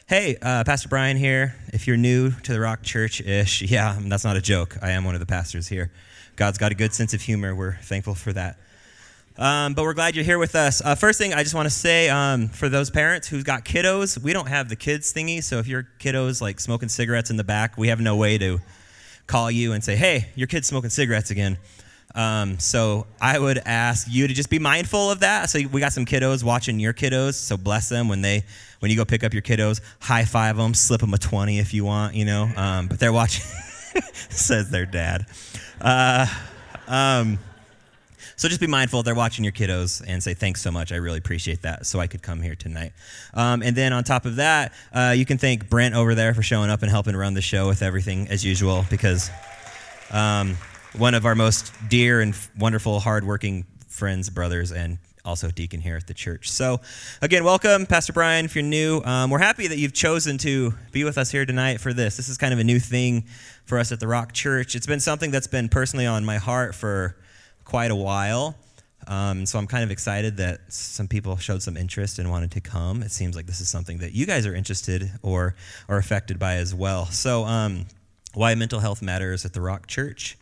Hey, Pastor Brian here. If you're new to the Rock Church-ish, yeah, that's not a joke. I am one of the pastors here. God's got a good sense of humor. We're thankful for that. But we're glad you're here with us. First thing I just want to say, for those parents who've got kiddos, we don't have the kids thingy, so if your kiddo's like smoking cigarettes in the back, we have no way to call you and say, hey, your kid's smoking cigarettes again. So I would ask you to just be mindful of that. So we got some kiddos watching your kiddos, so bless them when you go pick up your kiddos, high five them, slip them a 20 if you want, but they're watching, says their dad. So just be mindful they're watching your kiddos and say, thanks so much. I really appreciate that. So I could come here tonight. And then on top of that, you can thank Brent over there for showing up and helping run the show with everything as usual, because one of our most dear and wonderful, hardworking friends, brothers, and also deacon here at the church. So again, welcome, Pastor Brian, if you're new. We're happy that you've chosen to be with us here tonight for this. This is kind of a new thing for us at the Rock Church. It's been something that's been personally on my heart for quite a while. So I'm kind of excited that some people showed some interest and wanted to come. It seems like this is something that you guys are interested or are affected by as well. So why mental health matters at the Rock Church.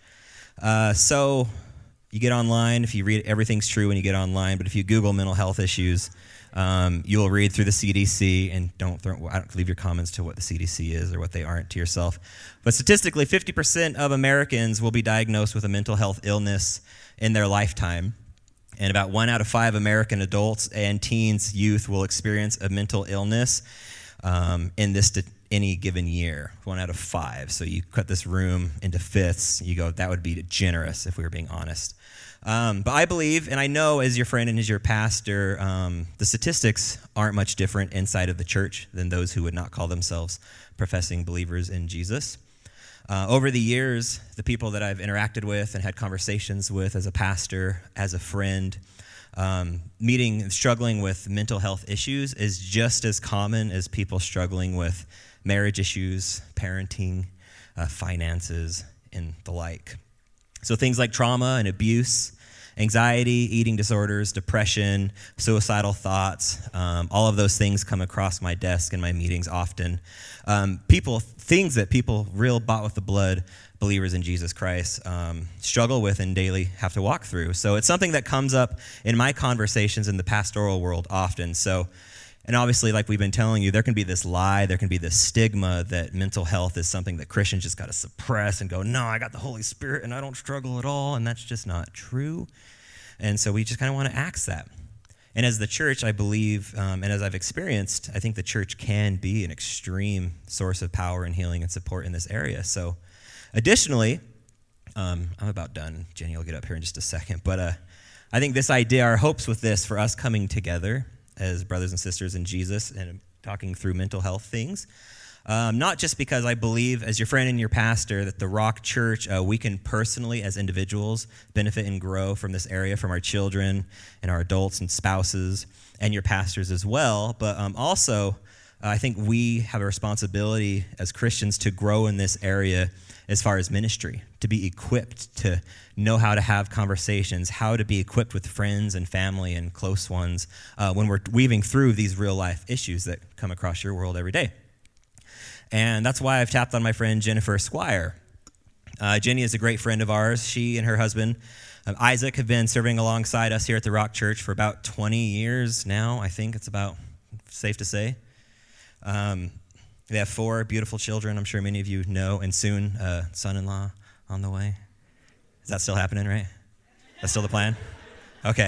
So you get online, if you read, everything's true when you get online, but if you Google mental health issues, you'll read through the CDC, and don't leave your comments to what the CDC is or what they aren't to yourself. But statistically, 50% of Americans will be diagnosed with a mental health illness in their lifetime. And about 1 out of 5 American adults and teens, youth, will experience a mental illness in any given year. 1 out of 5. So you cut this room into fifths. You go, that would be generous if we were being honest. But I believe, and I know as your friend and as your pastor, the statistics aren't much different inside of the church than those who would not call themselves professing believers in Jesus. Over the years, the people that I've interacted with and had conversations with as a pastor, as a friend, struggling with mental health issues is just as common as people struggling with marriage issues, parenting, finances, and the like. So things like trauma and abuse, anxiety, eating disorders, depression, suicidal thoughts, all of those things come across my desk in my meetings often. Things that people real bought with the blood believers in Jesus Christ struggle with and daily have to walk through. So it's something that comes up in my conversations in the pastoral world often. So, and obviously, like we've been telling you, there can be this lie, there can be this stigma that mental health is something that Christians just got to suppress and go, no, I got the Holy Spirit and I don't struggle at all, and that's just not true. And so we just kind of want to axe that. And as the church, I believe, and as I've experienced, I think the church can be an extreme source of power and healing and support in this area. So additionally, I'm about done. Jenny will get up here in just a second. But I think this idea, our hopes with this for us coming together as brothers and sisters in Jesus and talking through mental health things, not just because I believe as your friend and your pastor that the Rock Church, we can personally as individuals benefit and grow from this area, from our children and our adults and spouses and your pastors as well, but also I think we have a responsibility as Christians to grow in this area as far as ministry, to be equipped to know how to have conversations, how to be equipped with friends and family and close ones when we're weaving through these real life issues that come across your world every day. And that's why I've tapped on my friend Jennifer Squire. Jenny is a great friend of ours. She and her husband, Isaac, have been serving alongside us here at the Rock Church for about 20 years now, I think it's about safe to say. They have 4 beautiful children, I'm sure many of you know, and soon son-in-law on the way. Is that still happening, right? That's still the plan? Okay.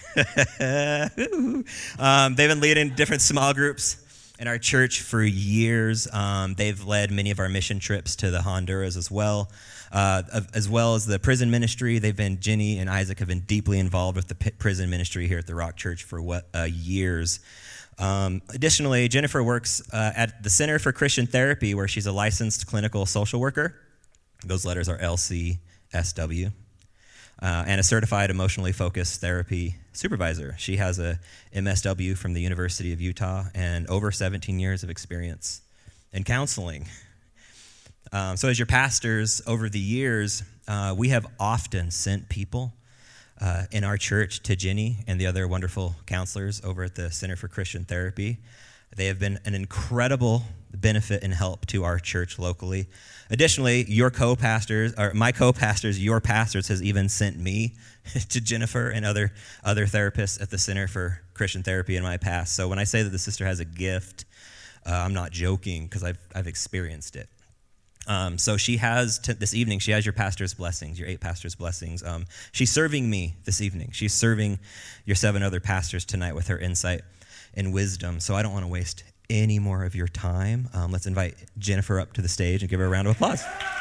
They've been leading different small groups in our church for years. They've led many of our mission trips to the Honduras as well as the prison ministry. Jenny and Isaac have been deeply involved with the prison ministry here at the Rock Church for years. Additionally, Jennifer works at the Center for Christian Therapy, where she's a licensed clinical social worker. Those letters are LCSW. And a certified emotionally focused therapy supervisor. She has a MSW from the University of Utah and over 17 years of experience in counseling. So as your pastors over the years, we have often sent people in our church to Jenny and the other wonderful counselors over at the Center for Christian Therapy They have been an incredible benefit and help to our church locally. Additionally, your co-pastors, or my co-pastors, your pastors, has even sent me to Jennifer and other therapists at the Center for Christian Therapy in my past. So when I say that the sister has a gift, I'm not joking because I've experienced it. So she has, this evening, she has your pastor's blessings, your 8 pastors' blessings. She's serving me this evening. She's serving your 7 other pastors tonight with her insight and wisdom. So I don't want to waste any more of your time. Let's invite Jennifer up to the stage and give her a round of applause.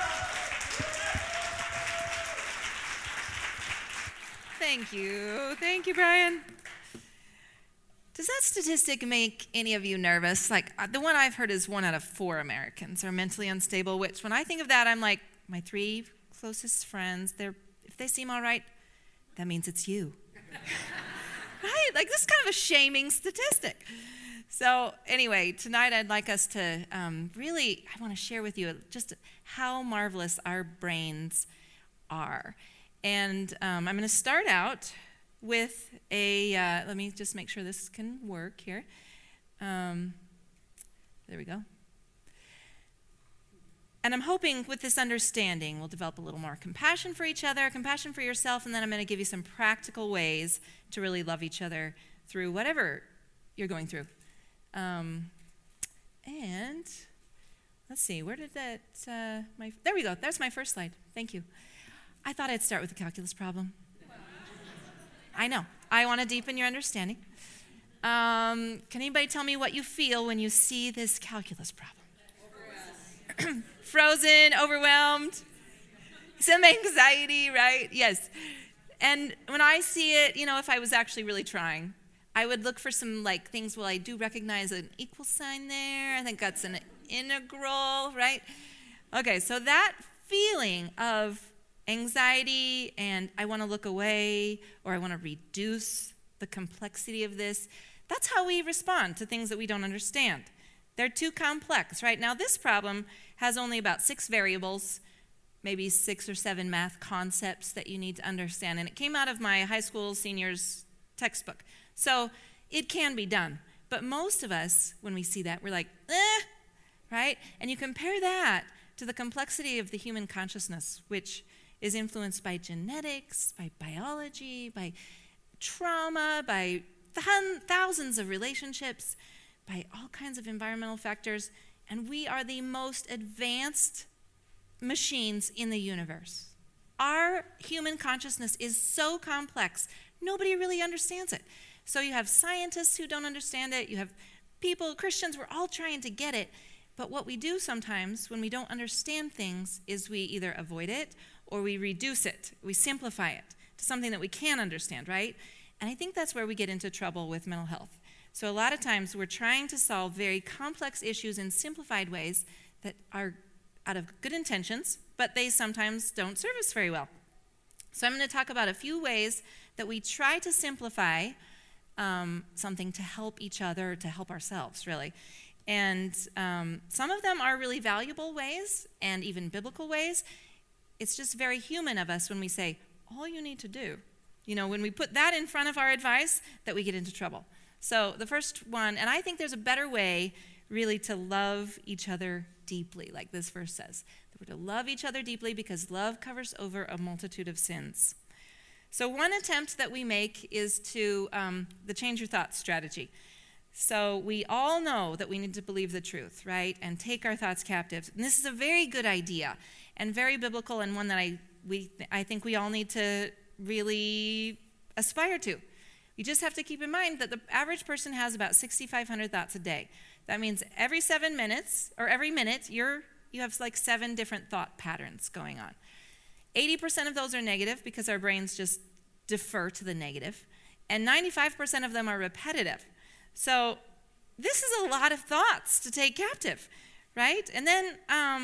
Thank you. Thank you, Brian. Does that statistic make any of you nervous? Like, the one I've heard is 1 out of 4 Americans are mentally unstable, which when I think of that, I'm like, my 3 closest friends, if they seem all right, that means it's you. Right? Like, this is kind of a shaming statistic. So anyway, tonight I'd like us to I want to share with you just how marvelous our brains are. And I'm going to start out with let me just make sure this can work here. There we go. And I'm hoping with this understanding, we'll develop a little more compassion for each other, compassion for yourself, and then I'm going to give you some practical ways to really love each other through whatever you're going through. And let's see, where did that, there we go, there's my first slide. Thank you. I thought I'd start with the calculus problem. I know, I want to deepen your understanding. Can anybody tell me what you feel when you see this calculus problem? Frozen, overwhelmed, some anxiety, right? Yes. And when I see it, if I was actually really trying, I would look for some things. Well, I do recognize an equal sign there. I think that's an integral, right? Okay, so that feeling of anxiety and I want to look away or I want to reduce the complexity of this, that's how we respond to things that we don't understand. They're too complex, right? Now, this problem has only about 6 variables, maybe 6 or 7 math concepts that you need to understand. And it came out of my high school seniors textbook. So it can be done. But most of us, when we see that, we're like, right? And you compare that to the complexity of the human consciousness, which is influenced by genetics, by biology, by trauma, by thousands of relationships, by all kinds of environmental factors. And we are the most advanced machines in the universe. Our human consciousness is so complex, nobody really understands it. So you have scientists who don't understand it, you have people, Christians, we're all trying to get it. But what we do sometimes when we don't understand things is we either avoid it or we reduce it, we simplify it to something that we can understand, right? And I think that's where we get into trouble with mental health. So a lot of times we're trying to solve very complex issues in simplified ways that are out of good intentions, but they sometimes don't serve us very well. So I'm going to talk about a few ways that we try to simplify something to help each other, to help ourselves, really. And some of them are really valuable ways and even biblical ways. It's just very human of us when we say, all you need to do. When we put that in front of our advice, that we get into trouble. So the first one, and I think there's a better way really to love each other deeply, like this verse says. That we're to love each other deeply because love covers over a multitude of sins. So one attempt that we make is to the change your thoughts strategy. So we all know that we need to believe the truth, right? And take our thoughts captive. And this is a very good idea and very biblical and one that I think we all need to really aspire to. You just have to keep in mind that the average person has about 6,500 thoughts a day. That means every 7 minutes, or every minute, you have 7 different thought patterns going on. 80% of those are negative because our brains just defer to the negative. And 95% of them are repetitive. So this is a lot of thoughts to take captive, right? And then,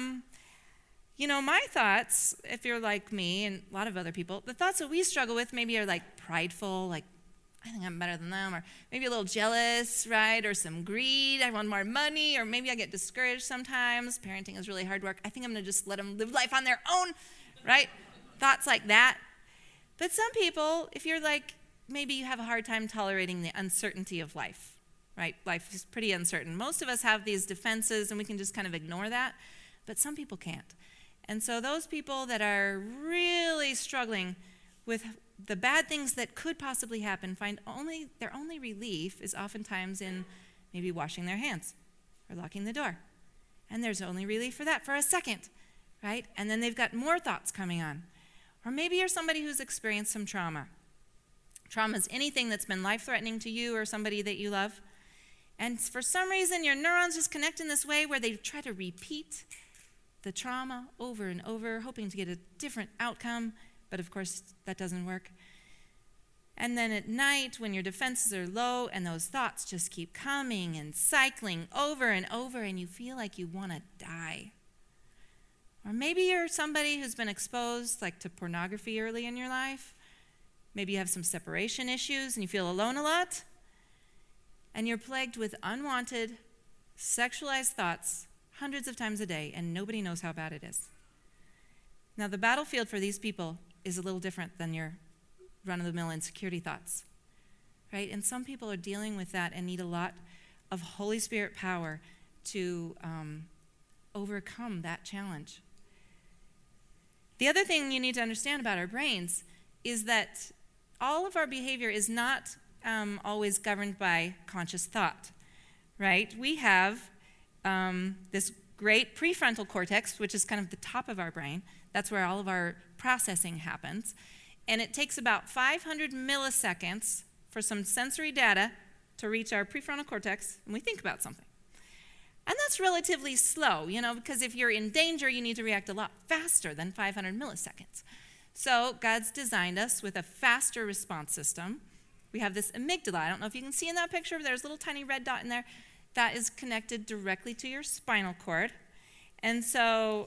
my thoughts, if you're like me and a lot of other people, the thoughts that we struggle with maybe are prideful, I think I'm better than them, or maybe a little jealous, right? Or some greed, I want more money, or maybe I get discouraged sometimes. Parenting is really hard work. I think I'm going to just let them live life on their own, right? Thoughts like that. But some people, if you're maybe you have a hard time tolerating the uncertainty of life, right? Life is pretty uncertain. Most of us have these defenses and we can just kind of ignore that, but some people can't. And so those people that are really struggling with the bad things that could possibly happen find their only relief is oftentimes in maybe washing their hands or locking the door. And there's only relief for that for a second, right? And then they've got more thoughts coming on. Or maybe you're somebody who's experienced some trauma. Trauma is anything that's been life-threatening to you or somebody that you love. And for some reason, your neurons just connect in this way where they try to repeat the trauma over and over, hoping to get a different outcome. But of course, that doesn't work. And then at night, when your defenses are low and those thoughts just keep coming and cycling over and over, and you feel like you want to die. Or maybe you're somebody who's been exposed to pornography early in your life. Maybe you have some separation issues and you feel alone a lot. And you're plagued with unwanted, sexualized thoughts hundreds of times a day, and nobody knows how bad it is. Now, the battlefield for these people is a little different than your run-of-the-mill insecurity thoughts, right? And some people are dealing with that and need a lot of Holy Spirit power to overcome that challenge. The other thing you need to understand about our brains is that all of our behavior is not always governed by conscious thought, right? We have this great prefrontal cortex, which is kind of the top of our brain. That's where all of our processing happens. And it takes about 500 milliseconds for some sensory data to reach our prefrontal cortex, and we think about something. And that's relatively slow, because if you're in danger, you need to react a lot faster than 500 milliseconds. So God's designed us with a faster response system. We have this amygdala. I don't know if you can see in that picture, but there's a little tiny red dot in there. That is connected directly to your spinal cord. And so,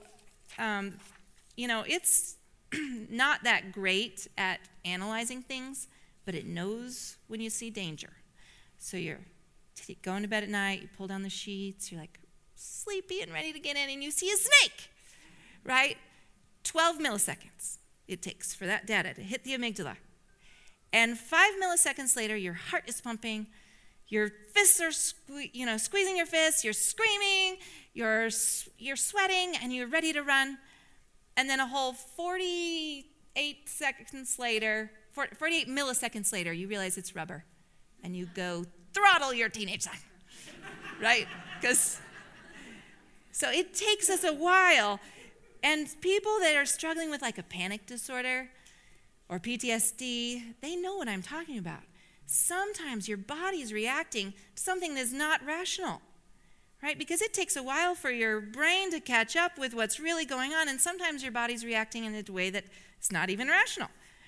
it's not that great at analyzing things, but it knows when you see danger. So you're going to bed at night, you pull down the sheets, you're sleepy and ready to get in, and you see a snake, right? 12 milliseconds it takes for that data to hit the amygdala. And 5 milliseconds later, your heart is pumping, your fists are squeezing your fists, you're screaming, you're sweating, and you're ready to run. And then a whole 48 milliseconds later, you realize it's rubber. And you go throttle your teenage son, right? So it takes us a while. And people that are struggling with a panic disorder or PTSD, they know what I'm talking about. Sometimes your body's reacting to something that's not rational, right? Because it takes a while for your brain to catch up with what's really going on, and sometimes your body's reacting in a way that is not even rational.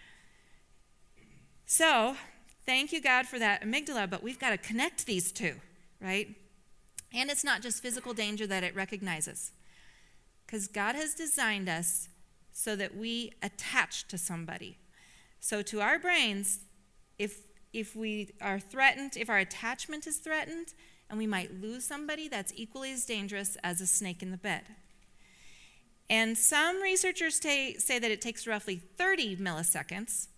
So, thank you, God, for that amygdala, but we've got to connect these two, right? And it's not just physical danger that it recognizes, because God has designed us so that we attach to somebody. So to our brains, if we are threatened, if our attachment is threatened, and we might lose somebody, that's equally as dangerous as a snake in the bed. And some researchers say that it takes roughly 30 milliseconds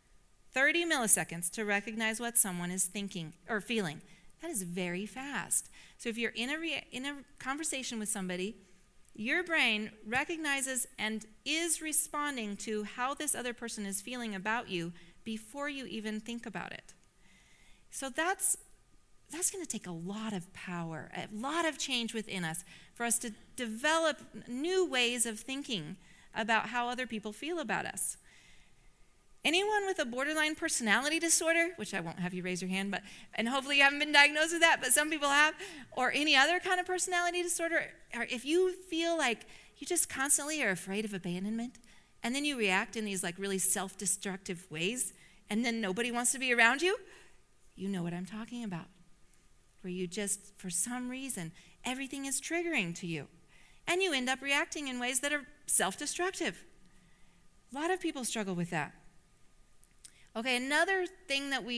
to recognize what someone is thinking or feeling. That is very fast. So if you're in a conversation with somebody, your brain recognizes and is responding to how this other person is feeling about you before you even think about it. So that's going to take a lot of power, a lot of change within us for us to develop new ways of thinking about how other people feel about us. Anyone with a borderline personality disorder, which I won't have you raise your hand, and hopefully you haven't been diagnosed with that, but some people have, or any other kind of personality disorder, or if you feel like you just constantly are afraid of abandonment, and then you react in these really self-destructive ways, and then nobody wants to be around you, you know what I'm talking about. Where you just, for some reason, everything is triggering to you. And you end up reacting in ways that are self-destructive. A lot of people struggle with that. Okay, another thing that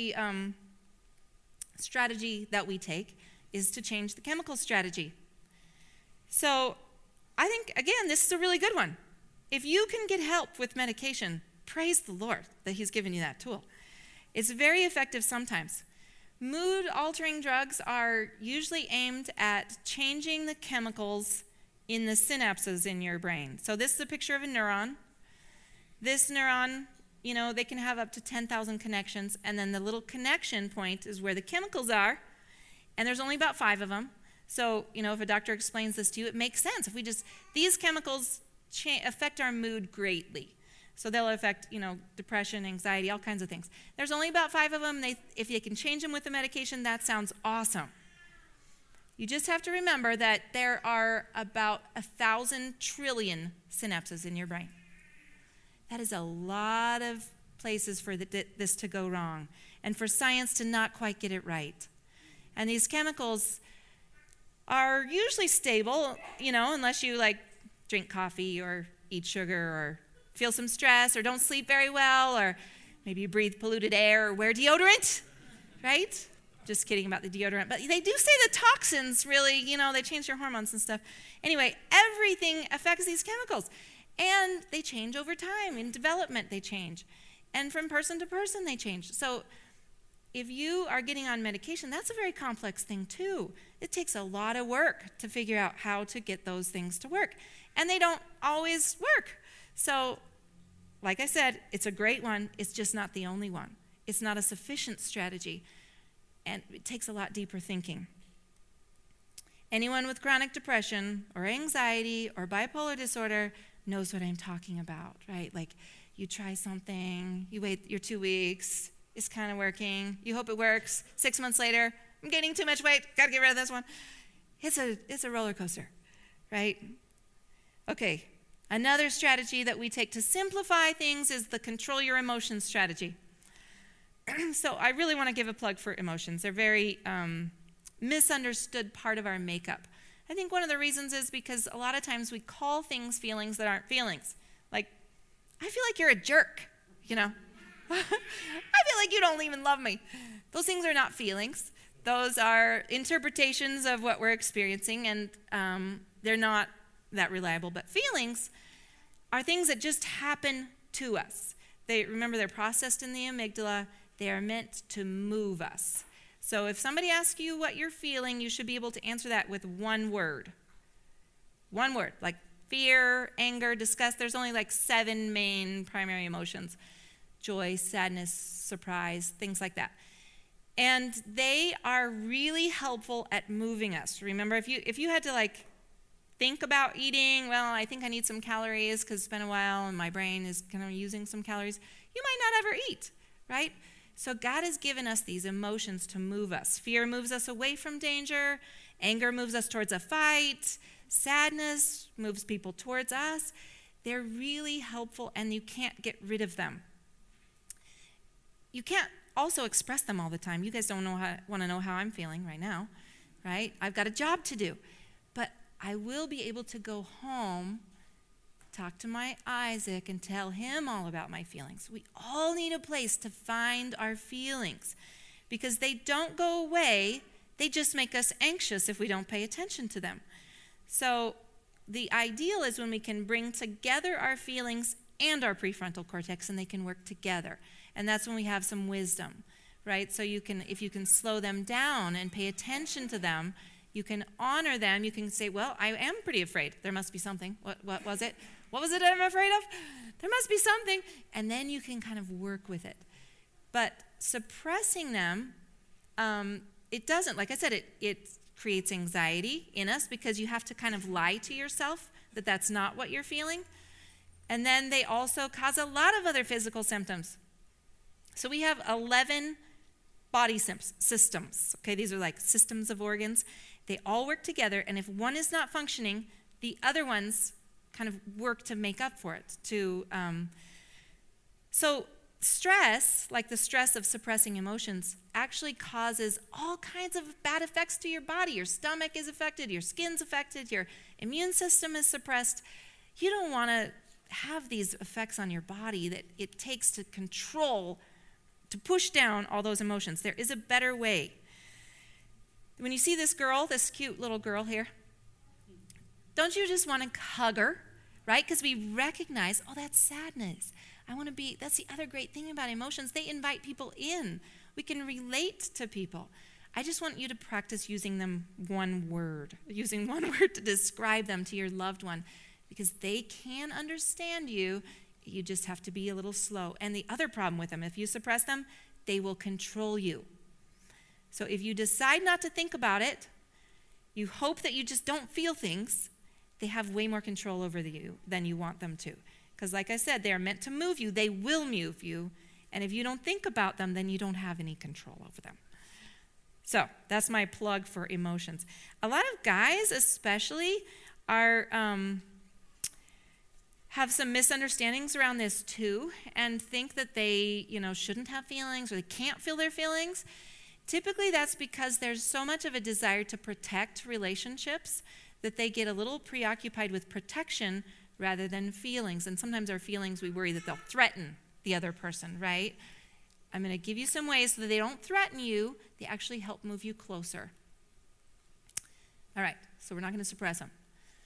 strategy that we take is to change the chemical strategy. So I think, again, this is a really good one. If you can get help with medication, praise the Lord that he's given you that tool. It's very effective sometimes. Mood-altering drugs are usually aimed at changing the chemicals in the synapses in your brain. So this is a picture of a neuron. This neuron, they can have up to 10,000 connections, and then the little connection point is where the chemicals are, and there's only about 5 of them. So, if a doctor explains this to you, it makes sense. If these chemicals affect our mood greatly. So they'll affect, depression, anxiety, all kinds of things. There's only about 5 of them. If you can change them with the medication, that sounds awesome. You just have to remember that there are about 1,000 trillion synapses in your brain. That is a lot of places for this to go wrong and for science to not quite get it right. And these chemicals are usually stable, unless you drink coffee or eat sugar or feel some stress or don't sleep very well or maybe you breathe polluted air or wear deodorant, right? Just kidding about the deodorant. But they do say the toxins really, they change your hormones and stuff. Anyway, everything affects these chemicals. And they change over time. In development, they change. And from person to person, they change. So if you are getting on medication, that's a very complex thing too. It takes a lot of work to figure out how to get those things to work. And they don't always work. So, like I said, it's a great one. It's just not the only one. It's not a sufficient strategy. And it takes a lot deeper thinking. Anyone with chronic depression or anxiety or bipolar disorder knows what I'm talking about, right? Like you try something, you wait your 2 weeks, it's kind of working, you hope it works, 6 months later, I'm gaining too much weight, gotta get rid of this one. It's a roller coaster, right? Okay, another strategy that we take to simplify things is the control your emotions strategy. So I really want to give a plug for emotions. They're very misunderstood part of our makeup. I think one of the reasons is because a lot of times we call things feelings that aren't feelings. Like, I feel like you're a jerk, I feel like you don't even love me. Those things are not feelings. Those are interpretations of what we're experiencing, and they're not that reliable. But feelings are things that just happen to us. Remember, they're processed in the amygdala. They are meant to move us. So if somebody asks you what you're feeling, you should be able to answer that with one word. One word, like fear, anger, disgust. There's only 7 main primary emotions. Joy, sadness, surprise, things like that. And they are really helpful at moving us. Remember, if you had to think about eating, well, I think I need some calories because it's been a while and my brain is kind of using some calories, you might not ever eat, right? So God has given us these emotions to move us. Fear moves us away from danger. Anger moves us towards a fight. Sadness moves people towards us. They're really helpful, and you can't get rid of them. You can't also express them all the time. You guys don't want to know how I'm feeling right now, right? I've got a job to do. But I will be able to go home, talk to my Isaac, and tell him all about my feelings. We all need a place to find our feelings because they don't go away. They just make us anxious if we don't pay attention to them. So the ideal is when we can bring together our feelings and our prefrontal cortex, and they can work together. And that's when we have some wisdom, right? So if you can slow them down and pay attention to them, you can honor them. You can say, well, I am pretty afraid. There must be something. What was it? What was it I'm afraid of? There must be something. And then you can kind of work with it. But suppressing them, it doesn't. Like I said, it creates anxiety in us because you have to kind of lie to yourself that that's not what you're feeling. And then they also cause a lot of other physical symptoms. So we have 11 body systems. Okay, these are like systems of organs. They all work together, and if one is not functioning, the other ones kind of work to make up for it. So stress, like the stress of suppressing emotions, actually causes all kinds of bad effects to your body. Your stomach is affected, your skin's affected, your immune system is suppressed. You don't want to have these effects on your body that it takes to control, to push down all those emotions. There is a better way. When you see this girl, this cute little girl here, don't you just want to hug her, right? Because we recognize, oh, that's sadness. That's the other great thing about emotions. They invite people in. We can relate to people. I just want you to practice using one word to describe them to your loved one, because they can understand you. You just have to be a little slow. And the other problem with them, if you suppress them, they will control you. So if you decide not to think about it, you hope that you just don't feel things, they have way more control over you than you want them to. Because like I said, they are meant to move you. They will move you. And if you don't think about them, then you don't have any control over them. So that's my plug for emotions. A lot of guys especially are have some misunderstandings around this too, and think that they, shouldn't have feelings or they can't feel their feelings. Typically that's because there's so much of a desire to protect relationships that they get a little preoccupied with protection rather than feelings. And sometimes our feelings, we worry that they'll threaten the other person, right? I'm going to give you some ways so that they don't threaten you. They actually help move you closer. All right, so we're not going to suppress them.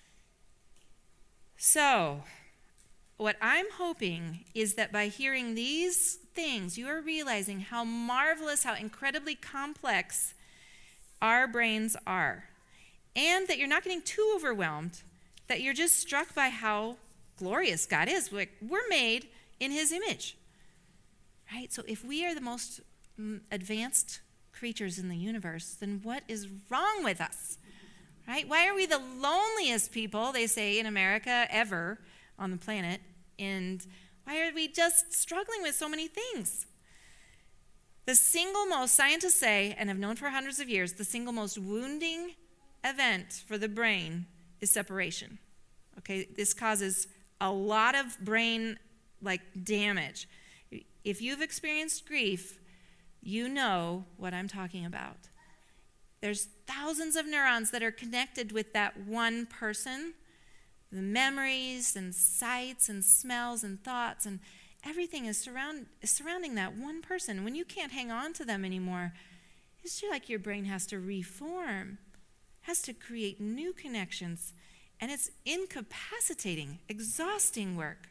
So what I'm hoping is that by hearing these things, you are realizing how marvelous, how incredibly complex our brains are. And that you're not getting too overwhelmed, that you're just struck by how glorious God is. We're made in his image, right? So if we are the most advanced creatures in the universe, then what is wrong with us, right? Why are we the loneliest people, they say, in America ever on the planet? And why are we just struggling with so many things? The single most, scientists say, and have known for hundreds of years, the single most wounding event for the brain is separation. Okay, this causes a lot of brain damage. If you've experienced grief, you know what I'm talking about. There's thousands of neurons that are connected with that one person. The memories and sights and smells and thoughts and everything is surrounding that one person. When you can't hang on to them anymore, it's just like your brain has to reform, has to create new connections, and it's incapacitating, exhausting work.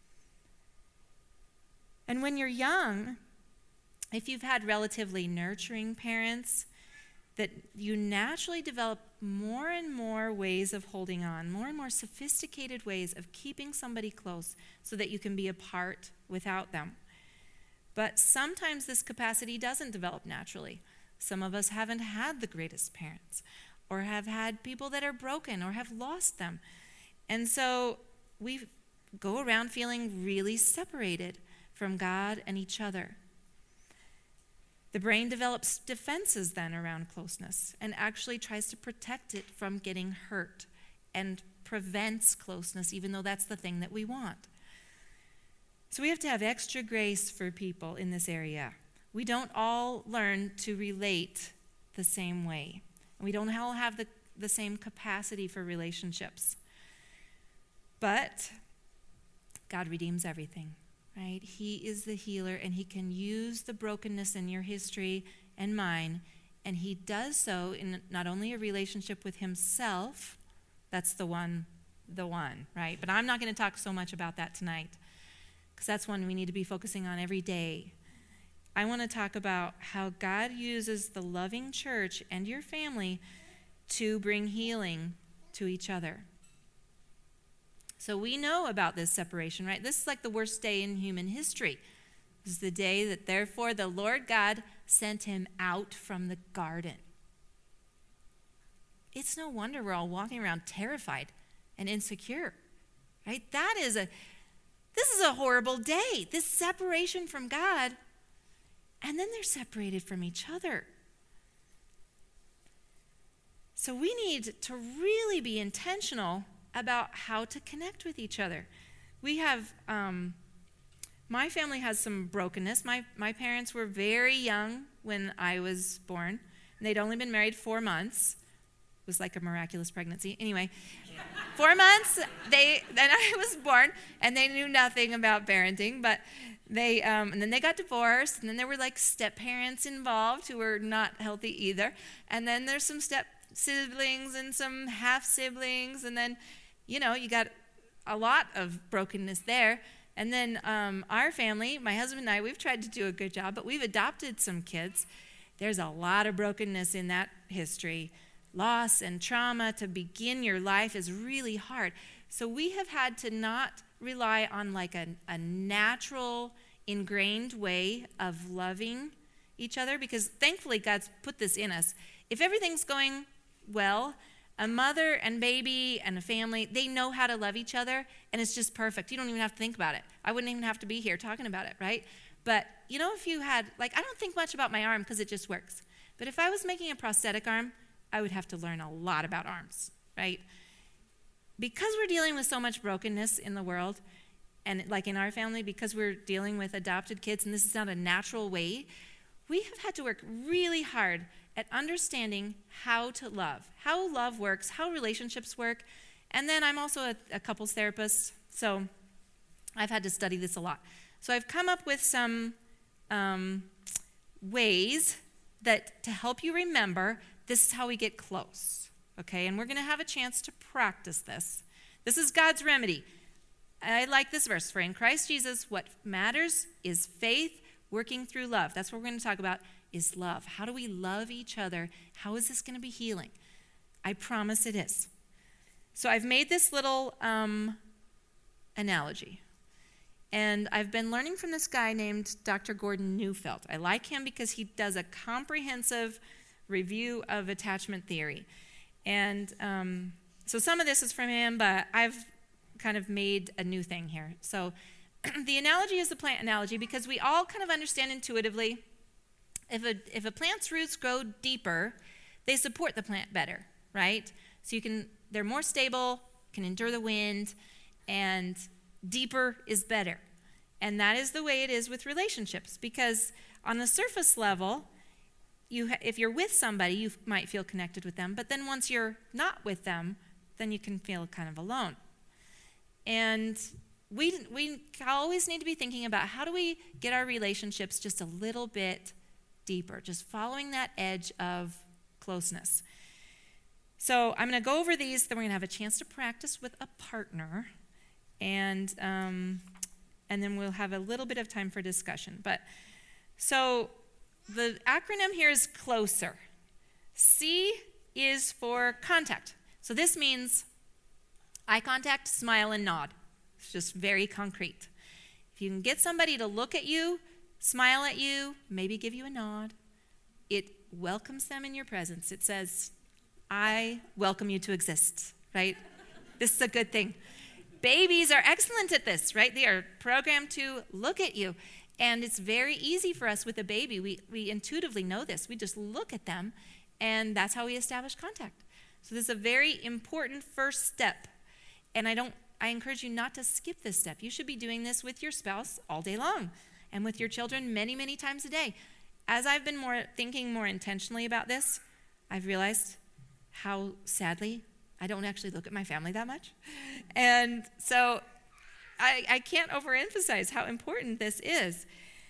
And when you're young, if you've had relatively nurturing parents, that you naturally develop more and more ways of holding on, more and more sophisticated ways of keeping somebody close so that you can be apart without them. But sometimes this capacity doesn't develop naturally. Some of us haven't had the greatest parents, or have had people that are broken, or have lost them. And so we go around feeling really separated from God and each other. The brain develops defenses then around closeness and actually tries to protect it from getting hurt and prevents closeness, even though that's the thing that we want. So we have to have extra grace for people in this area. We don't all learn to relate the same way. We don't all have the same capacity for relationships. But God redeems everything. Right? He is the healer, and he can use the brokenness in your history and mine, and he does so in not only a relationship with himself, that's the one, right? But I'm not going to talk so much about that tonight, because that's one we need to be focusing on every day. I want to talk about how God uses the loving church and your family to bring healing to each other. So we know about this separation, right? This is like the worst day in human history. This is the day that therefore the Lord God sent him out from the garden. It's no wonder we're all walking around terrified and insecure, right? This is a horrible day. This separation from God, and then they're separated from each other. So we need to really be intentional about how to connect with each other. We have, my family has some brokenness. My parents were very young when I was born, and they'd only been married 4 months. It was like a miraculous pregnancy. Anyway, 4 months, then I was born, and they knew nothing about parenting, but they, and then they got divorced, and then there were like step-parents involved who were not healthy either, and then there's some step-siblings and some half-siblings, and then you got a lot of brokenness there. And then our family, my husband and I, we've tried to do a good job, but we've adopted some kids. There's a lot of brokenness in that history. Loss and trauma to begin your life is really hard. So we have had to not rely on like a natural, ingrained way of loving each other, because thankfully God's put this in us. If everything's going well, a mother and baby and a family, they know how to love each other, and it's just perfect. You don't even have to think about it. I wouldn't even have to be here talking about it, right? But, you know, if you had, like, I don't think much about my arm because it just works. But if I was making a prosthetic arm, I would have to learn a lot about arms, right? Because we're dealing with so much brokenness in the world, and like in our family, because we're dealing with adopted kids, and this is not a natural way, we have had to work really hard at understanding how to love, how love works, how relationships work. And then I'm also a couples therapist, so I've had to study this a lot. So I've come up with some ways that to help you remember, this is how we get close, okay? And we're going to have a chance to practice this. This is God's remedy. I like this verse, for in Christ Jesus, what matters is faith working through love. That's what we're going to talk about, is love. How do we love each other? How is this going to be healing? I promise it is. So I've made this little analogy. And I've been learning from this guy named Dr. Gordon Neufeld. I like him because he does a comprehensive review of attachment theory. And so some of this is from him, but I've kind of made a new thing here. So the analogy is the plant analogy because we all kind of understand intuitively if a plant's roots grow deeper, they support the plant better, right? So they're more stable, can endure the wind, and deeper is better. And that is the way it is with relationships, because on the surface level, if you're with somebody, you might feel connected with them, but then once you're not with them, then you can feel kind of alone. And we always need to be thinking about how do we get our relationships just a little bit deeper, just following that edge of closeness. So I'm going to go over these, then we're going to have a chance to practice with a partner, and then we'll have a little bit of time for discussion. But so the acronym here is CLOSER. C is for contact. So this means eye contact, smile, and nod. It's just very concrete. If you can get somebody to look at you, smile at you, maybe give you a nod, it welcomes them in your presence. It says, I welcome you to exist, right? This is a good thing. Babies are excellent at this, right? They are programmed to look at you. And it's very easy for us with a baby. We intuitively know this. We just look at them, and that's how we establish contact. So this is a very important first step. And I encourage you not to skip this step. You should be doing this with your spouse all day long and with your children many, many times a day. As I've been thinking more intentionally about this, I've realized how sadly I don't actually look at my family that much. And so I can't overemphasize how important this is.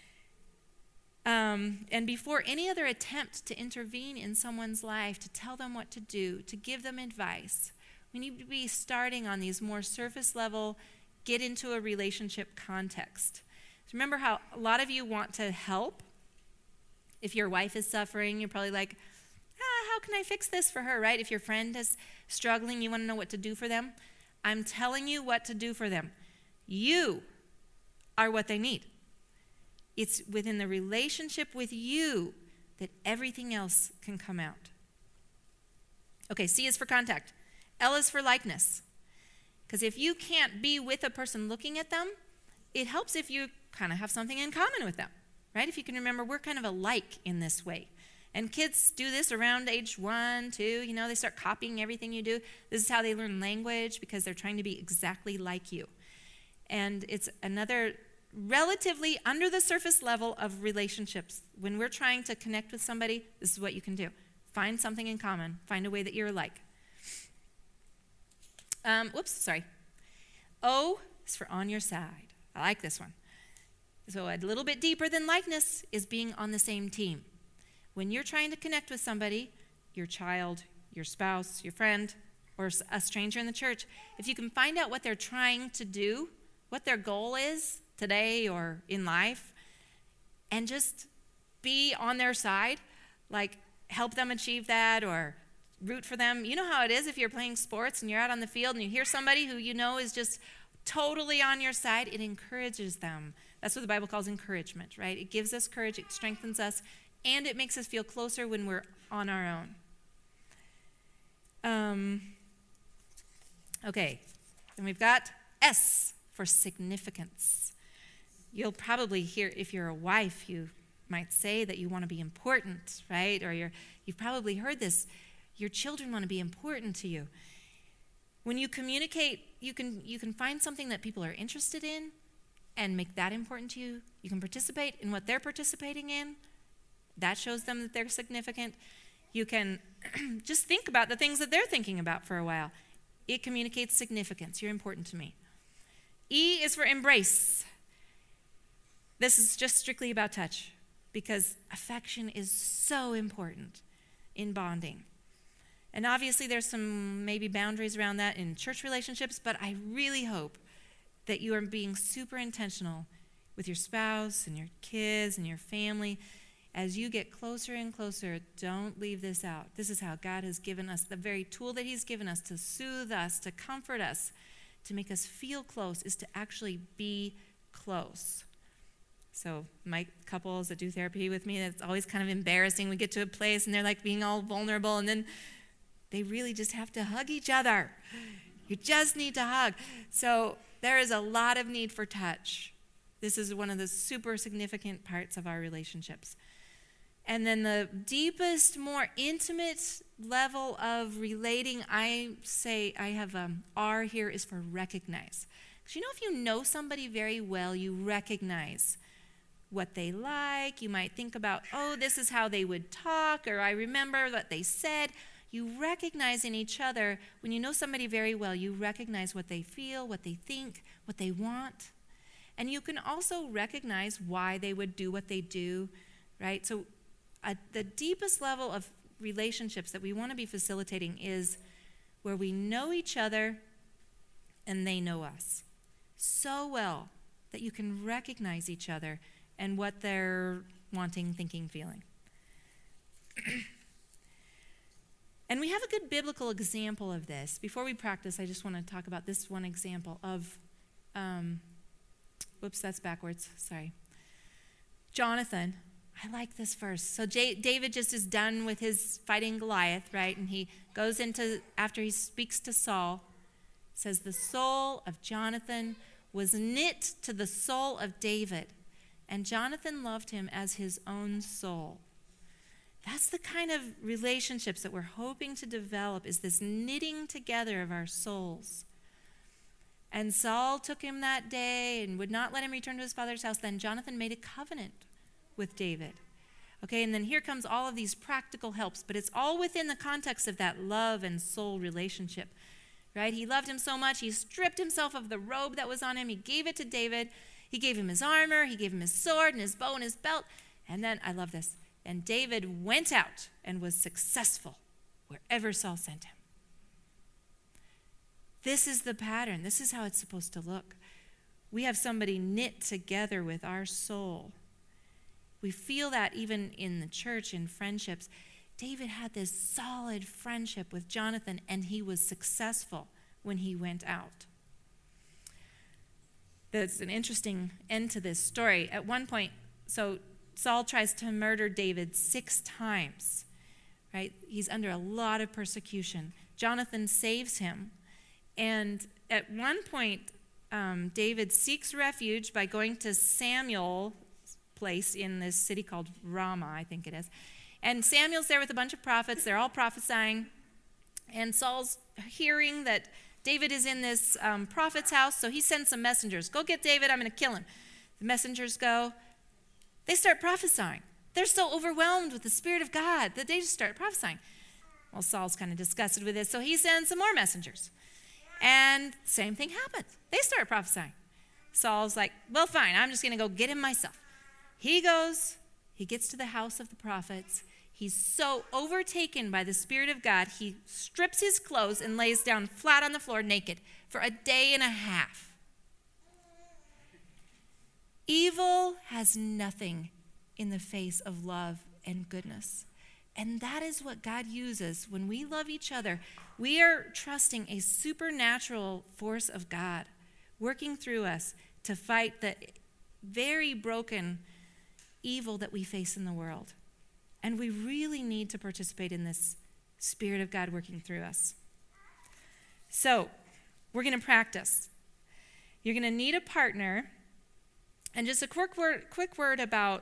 And before any other attempt to intervene in someone's life, to tell them what to do, to give them advice, we need to be starting on these more surface level, get into a relationship context. So remember how a lot of you want to help. If your wife is suffering, you're probably like, how can I fix this for her, right? If your friend is struggling, you want to know what to do for them. I'm telling you what to do for them. You are what they need. It's within the relationship with you that everything else can come out. Okay, C is for contact. L is for likeness. Because if you can't be with a person looking at them, it helps if you kind of have something in common with them, right? If you can remember, we're kind of alike in this way. And kids do this around age 1, 2, they start copying everything you do. This is how they learn language, because they're trying to be exactly like you. And it's another relatively under the surface level of relationships. When we're trying to connect with somebody, this is what you can do. Find something in common. Find a way that you're alike. O is for on your side. I like this one. So a little bit deeper than likeness is being on the same team. When you're trying to connect with somebody, your child, your spouse, your friend, or a stranger in the church, if you can find out what they're trying to do, what their goal is today or in life, and just be on their side, like help them achieve that or root for them. You know how it is if you're playing sports and you're out on the field and you hear somebody who you know is just totally on your side, it encourages them. That's what the Bible calls encouragement, right? It gives us courage, it strengthens us, and it makes us feel closer when we're on our own. Okay, and we've got S for significance. You'll probably hear, if you're a wife, you might say that you want to be important, right? Or you've probably heard this. Your children want to be important to you. When you communicate, you can find something that people are interested in and make that important to you. You can participate in what they're participating in. That shows them that they're significant. You can just think about the things that they're thinking about for a while. It communicates significance. You're important to me. E is for embrace. This is just strictly about touch because affection is so important in bonding. And obviously there's some maybe boundaries around that in church relationships, but I really hope that you are being super intentional with your spouse and your kids and your family. As you get closer and closer, don't leave this out. This is how God has given us, the very tool that he's given us to soothe us, to comfort us, to make us feel close, is to actually be close. So my couples that do therapy with me, it's always kind of embarrassing. We get to a place and they're like being all vulnerable, and then they really just have to hug each other. You just need to hug. So there is a lot of need for touch. This is one of the super significant parts of our relationships. And then the deepest, more intimate level of relating, I say I have R here, is for recognize. Because if you know somebody very well, you recognize what they like. You might think about, oh, this is how they would talk, or I remember what they said. You recognize in each other, when you know somebody very well, you recognize what they feel, what they think, what they want. And you can also recognize why they would do what they do, right? So the deepest level of relationships that we want to be facilitating is where we know each other and they know us so well that you can recognize each other and what they're wanting, thinking, feeling. And we have a good biblical example of this. Before we practice, I just want to talk about this one example of, whoops, that's backwards, sorry. Jonathan, I like this verse. So David just is done with his fighting Goliath, right? And he goes into, after he speaks to Saul, says, the soul of Jonathan was knit to the soul of David, and Jonathan loved him as his own soul. That's the kind of relationships that we're hoping to develop, is this knitting together of our souls. And Saul took him that day and would not let him return to his father's house. Then Jonathan made a covenant with David. Okay, and then here comes all of these practical helps, but it's all within the context of that love and soul relationship, right? He loved him so much, he stripped himself of the robe that was on him. He gave it to David. He gave him his armor. He gave him his sword and his bow and his belt. And then, I love this, and David went out and was successful wherever Saul sent him. This is the pattern. This is how it's supposed to look. We have somebody knit together with our soul. We feel that even in the church, in friendships. David had this solid friendship with Jonathan, and he was successful when he went out. There's an interesting end to this story. At one point, so Saul tries to murder David 6 times, right? He's under a lot of persecution. Jonathan saves him. And at one point, David seeks refuge by going to Samuel's place in this city called Ramah, I think it is. And Samuel's there with a bunch of prophets. They're all prophesying. And Saul's hearing that David is in this prophet's house, so he sends some messengers. Go get David, I'm going to kill him. The messengers go. They start prophesying. They're so overwhelmed with the Spirit of God that they just start prophesying. Well, Saul's kind of disgusted with this, so he sends some more messengers. And same thing happens. They start prophesying. Saul's like, well, fine, I'm just going to go get him myself. He goes, he gets to the house of the prophets. He's so overtaken by the Spirit of God, he strips his clothes and lays down flat on the floor naked for a day and a half. Evil has nothing in the face of love and goodness. And that is what God uses when we love each other. We are trusting a supernatural force of God working through us to fight the very broken evil that we face in the world. And we really need to participate in this Spirit of God working through us. So, we're going to practice. You're going to need a partner. And just a quick word about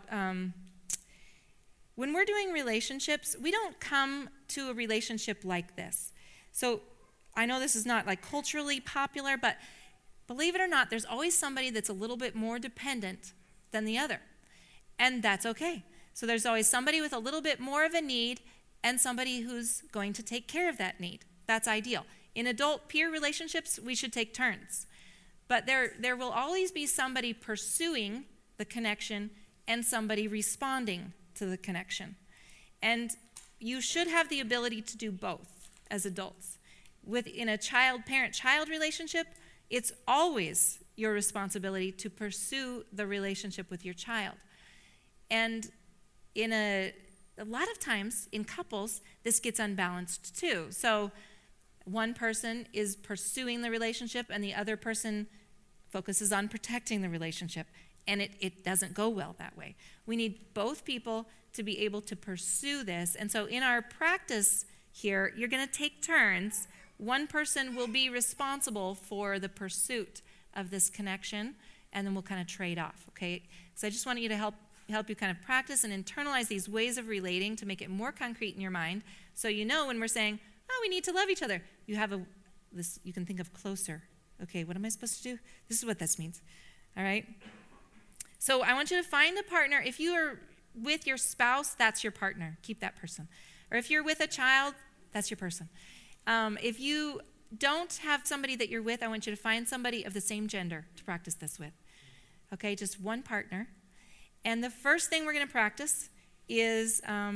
when we're doing relationships, we don't come to a relationship like this. So I know this is not like culturally popular, but believe it or not, there's always somebody that's a little bit more dependent than the other. And that's okay. So there's always somebody with a little bit more of a need and somebody who's going to take care of that need. That's ideal. In adult peer relationships, we should take turns. But there will always be somebody pursuing the connection and somebody responding to the connection. And you should have the ability to do both as adults. In a parent-child relationship, it's always your responsibility to pursue the relationship with your child. And a lot of times in couples, this gets unbalanced too. So one person is pursuing the relationship and the other person focuses on protecting the relationship. And it doesn't go well that way. We need both people to be able to pursue this. And so in our practice here, you're going to take turns. One person will be responsible for the pursuit of this connection, and then we'll kind of trade off, okay? So I just want you to help you kind of practice and internalize these ways of relating to make it more concrete in your mind. So you know when we're saying, oh, we need to love each other, you can think of closer. Okay, what am I supposed to do? This is what this means, all right? So I want you to find a partner. If you are with your spouse, that's your partner. Keep that person. Or if you're with a child, that's your person. If you don't have somebody that you're with, I want you to find somebody of the same gender to practice this with. Okay, just one partner. And the first thing we're going to practice is, I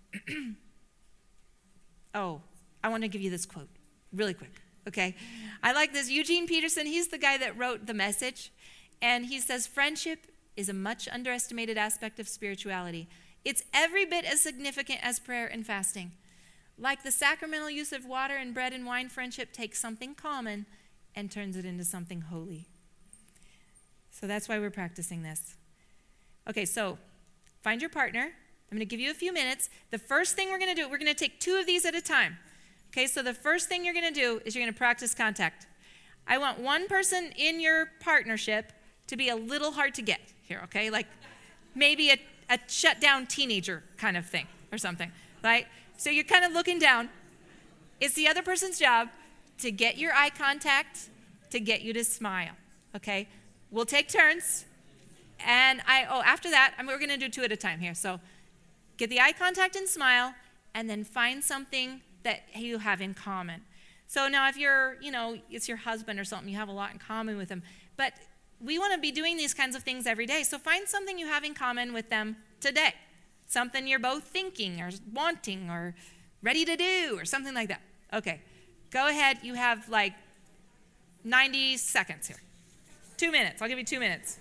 want to give you this quote really quick. Okay, I like this. Eugene Peterson, he's the guy that wrote The Message. And he says, friendship is a much underestimated aspect of spirituality. It's every bit as significant as prayer and fasting. Like the sacramental use of water and bread and wine, friendship takes something common and turns it into something holy. So that's why we're practicing this. Okay, so find your partner. I'm going to give you a few minutes. The first thing we're going to do, we're going to take 2 of these at a time. Okay, so the first thing you're going to do is you're going to practice contact. I want one person in your partnership to be a little hard to get here, okay? Like maybe a shut down teenager kind of thing or something, right? So you're kind of looking down. It's the other person's job to get your eye contact, to get you to smile, okay? We'll take turns. And after that, we're going to do 2 at a time here. So get the eye contact and smile, and then find something that you have in common. So now if it's your husband or something, you have a lot in common with them. But we want to be doing these kinds of things every day. So find something you have in common with them today. Something you're both thinking or wanting or ready to do or something like that. Okay, go ahead. You have like 90 seconds here. 2 minutes. I'll give you 2 minutes.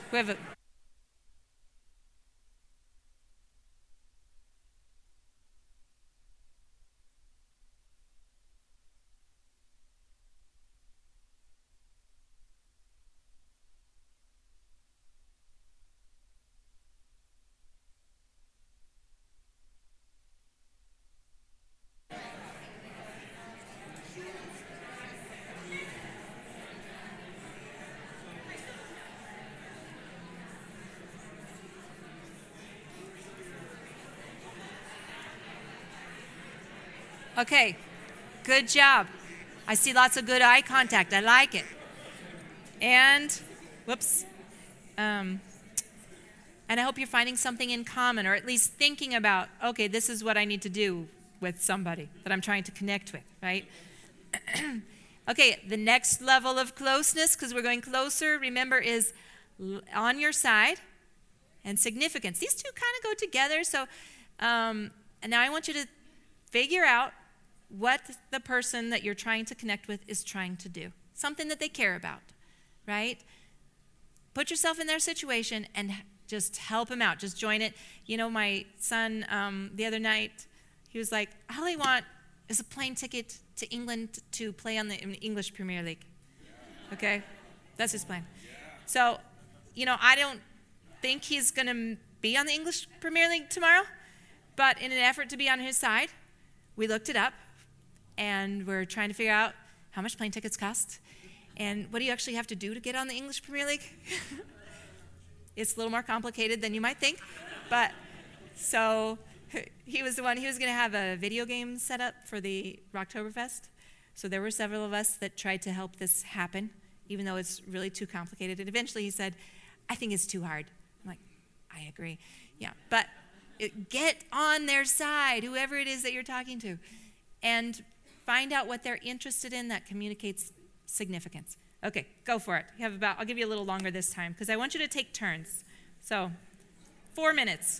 Whoever. Okay, good job. I see lots of good eye contact. I like it. And, whoops. And I hope you're finding something in common, or at least thinking about, okay, this is what I need to do with somebody that I'm trying to connect with, right? Okay, the next level of closeness, because we're going closer, remember, is on your side and significance. These two kind of go together. So, and now I want you to figure out what the person that you're trying to connect with is trying to do. Something that they care about, right? Put yourself in their situation and just help them out. Just join it. You know, my son, the other night, he was like, all I want is a plane ticket to England to play on the English Premier League. Okay? That's his plan. So, you know, I don't think he's going to be on the English Premier League tomorrow, but in an effort to be on his side, we looked it up, and we're trying to figure out how much plane tickets cost and what do you actually have to do to get on the English Premier League. It's a little more complicated than you might think, but so he was the one, he was going to have a video game set up for the Rocktoberfest. So there were several of us that tried to help this happen, even though it's really too complicated. And eventually he said, I think it's too hard. I'm like, I agree. Yeah, but get on their side, whoever it is that you're talking to, and find out what they're interested in that communicates significance. Okay, go for it. I'll give you a little longer this time because I want you to take turns. So, 4 minutes.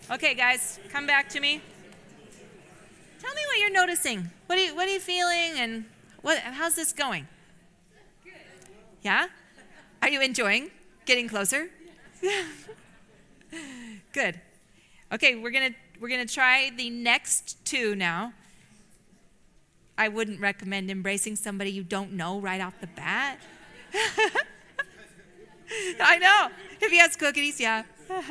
Okay, guys, come back to me. Tell me what you're noticing. What are you feeling, and how's this going? Yeah? Are you enjoying getting closer? Good. Okay, we're gonna try the next two now. I wouldn't recommend embracing somebody you don't know right off the bat. I know. If he has cookies, yeah.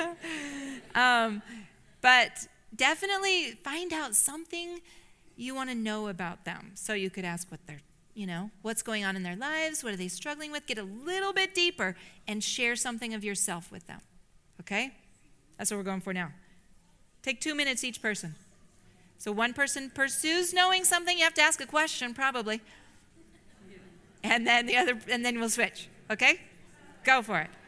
But definitely find out something you want to know about them. So you could ask what they're, what's going on in their lives, what are they struggling with, get a little bit deeper and share something of yourself with them. Okay? That's what we're going for now. Take 2 minutes each person. So one person pursues knowing something, you have to ask a question probably. And then we'll switch. Okay? Go for it.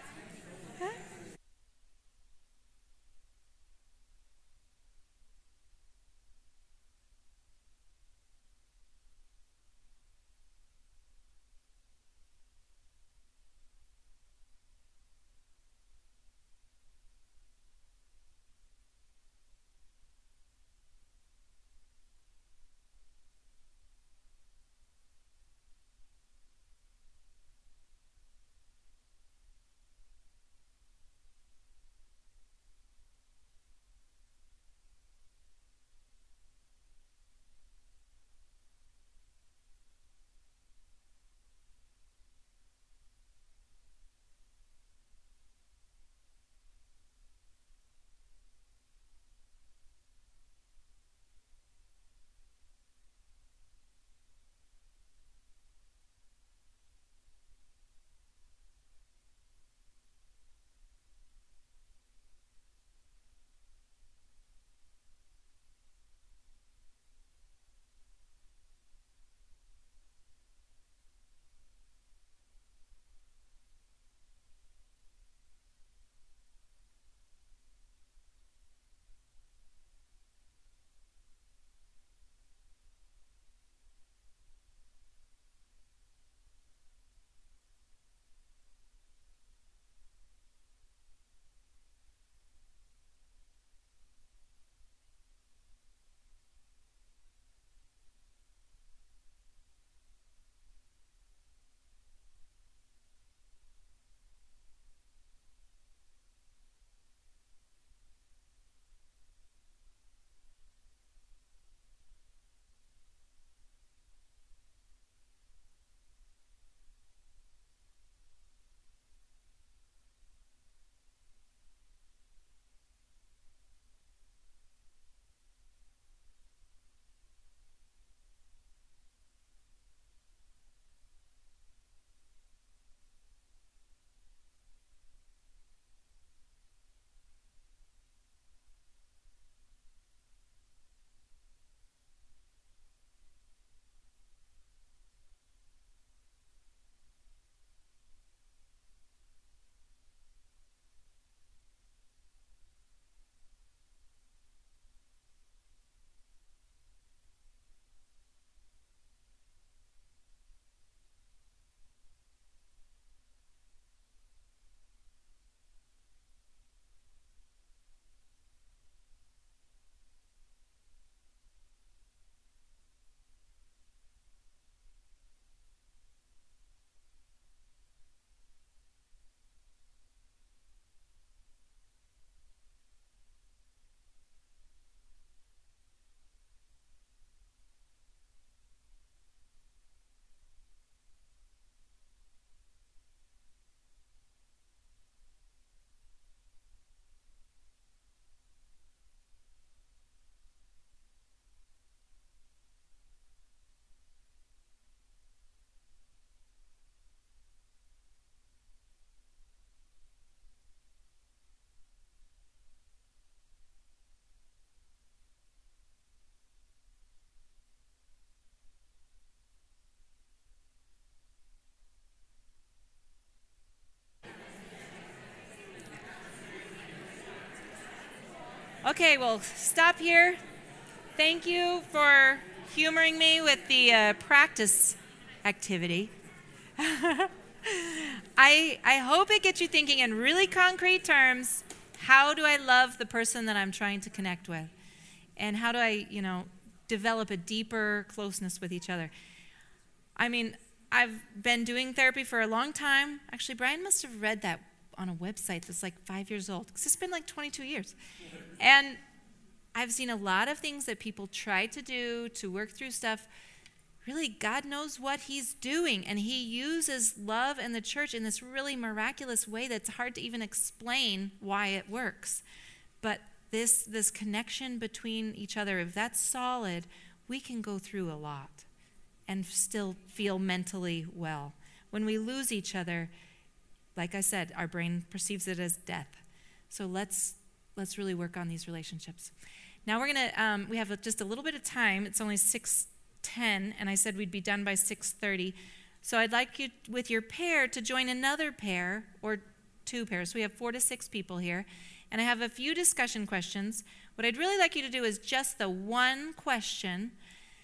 Okay, well, stop here. Thank you for humoring me with the practice activity. I hope it gets you thinking in really concrete terms How do I love the person that I'm trying to connect with? And how do I, develop a deeper closeness with each other? I mean, I've been doing therapy for a long time. Actually, Brian must have read that on a website that's like 5 years old, because it's been like 22 years. And I've seen a lot of things that people try to do to work through stuff. Really, God knows what he's doing, and he uses love and the church in this really miraculous way that's hard to even explain why it works. But this connection between each other, if that's solid, we can go through a lot and still feel mentally well. When we lose each other, like I said, our brain perceives it as death. So let's really work on these relationships. Now we're gonna we have just a little bit of time. It's only 6:10, and I said we'd be done by 6:30. So I'd like you, with your pair, to join another pair or 2 pairs. So we have 4 to 6 people here, and I have a few discussion questions. What I'd really like you to do is just the one question.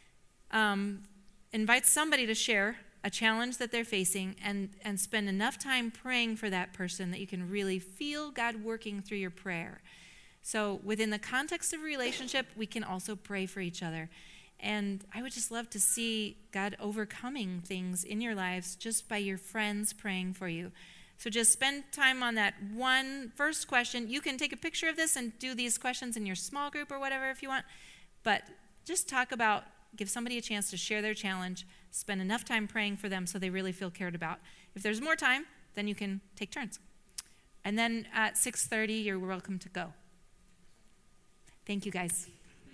Invite somebody to share a challenge that they're facing, and spend enough time praying for that person that you can really feel God working through your prayer. So within the context of a relationship, we can also pray for each other. And I would just love to see God overcoming things in your lives just by your friends praying for you. So just spend time on that one first question. You can take a picture of this and do these questions in your small group or whatever if you want. But just talk about, give somebody a chance to share their challenge, spend enough time praying for them so they really feel cared about. If there's more time, then you can take turns. And then at 6:30, you're welcome to go. Thank you, guys.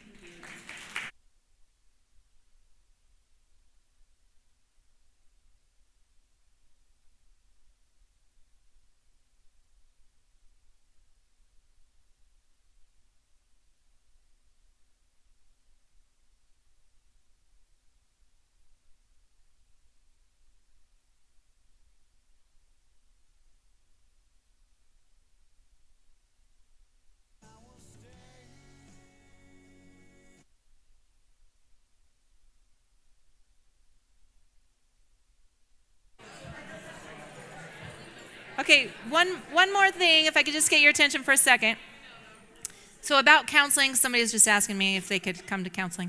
Okay, one more thing, if I could just get your attention for a second. So about counseling, somebody was just asking me if they could come to counseling.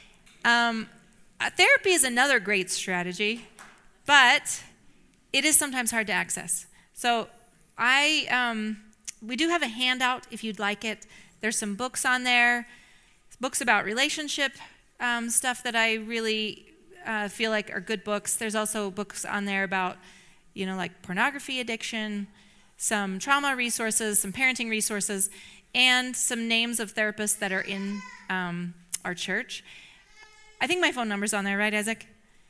Therapy is another great strategy, but it is sometimes hard to access. So we do have a handout if you'd like it. There's some books on there, books about relationship stuff that I really feel like are good books. There's also books on there about like pornography addiction, some trauma resources, some parenting resources, and some names of therapists that are in our church. I think my phone number's on there, right, Isaac?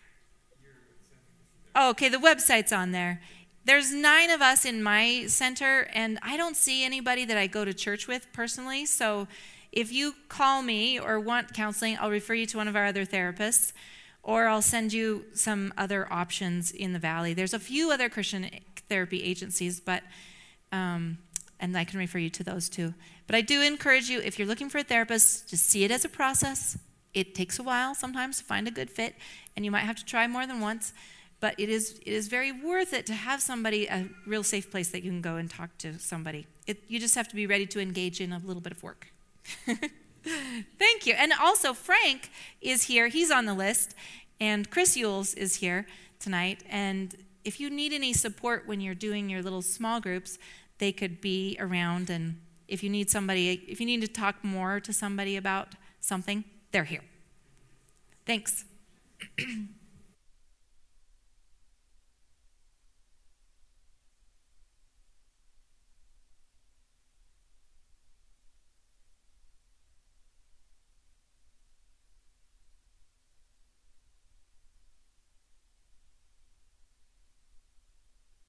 Oh, okay, the website's on there. There's 9 of us in my center, and I don't see anybody that I go to church with personally, so if you call me or want counseling, I'll refer you to one of our other therapists, or I'll send you some other options in the Valley. There's a few other Christian therapy agencies, but and I can refer you to those too. But I do encourage you, if you're looking for a therapist, just see it as a process. It takes a while sometimes to find a good fit, and you might have to try more than once, but it is very worth it to have somebody, a real safe place that you can go and talk to somebody. You just have to be ready to engage in a little bit of work. Thank you. And also, Frank is here. He's on the list. And Chris Yules is here tonight. And if you need any support when you're doing your little small groups, they could be around. And if you need to talk more to somebody about something, they're here. Thanks.